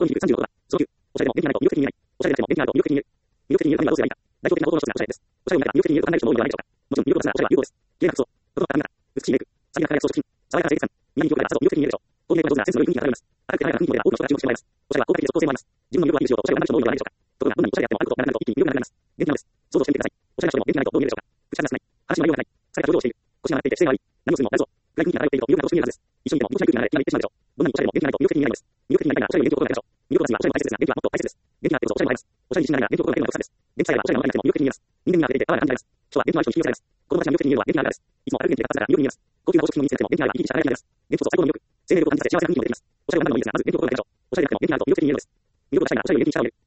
に30のことだ。その9、おしゃれでも元気がないと魅力的に見えない。おしゃれでなくても元気があると魅力的に見える。魅力的に見えると何がどうすればいいか。代表的な男の一つがおしゃれです。おしゃれを見たら魅力的に見えると考える人も多いのではないでしょうか。もちろん魅力を出すならおしゃれは有効です。綺麗な服装、整った髪型、美しいメイク、サビな輝く装飾品、爽やかな清潔感、皆に評価がさぞ魅力的に見えるでしょう。コーディネートが上手なセンスの良い雰囲気が漂います。明るくて華やかな雰囲気の多くの人が注目してもらいます。おしゃれは効果的で即効性もあります。自分の魅力をアピールしようとおしゃれをなる人も多いのではないでしょうか。ところがどんなにおしゃれであってもあることを学ばないと一気に魅力がなくなります。元気なのです。想像してみてください。おしゃれな人でも元気がないとどう見えるでしょうか。口数が少ない。話の内容がない。疲れた表情をしている。腰が上がっていて姿勢が悪い。何をするも誰ぞ。暗い雰囲気が漂っていると魅力が乏しく見えるはずです。一緒にいてもぎこちない空気が流れ気がめいってしまうでしょう。どんなにおしゃれでも元気がないと魅力的に見えないのです。魅力的になりたいならおしゃれを元気を心がけましょう。魅力を出すにはおしゃれも大切ですが、元気はもっと大切です。元気があってこそおしゃれもあります。おしゃれに自信がないが元気を心がけるのが良さです。元気さえあればおしゃれなままでなくても魅力的に見えます。人間味が出ていてパワーが感じられます。人は元気のある人に引き寄せられます。子供たちが魅力的に見えるのは元気があるからです。いつも明るく元気で活発だから魅力に見えます。高級な宝飾品を身につけても元気があれば生き生きした輝きになります。元気こそ最高の魅力。生命力を感じさせ幸せな雰囲気もできます。おしゃれを学ぶのもいいですが、まず元気を心がけましょう。おしゃれでなくても元気があると魅力的に見えるのです。魅力を出したいならおしゃれを元気にした方がいい。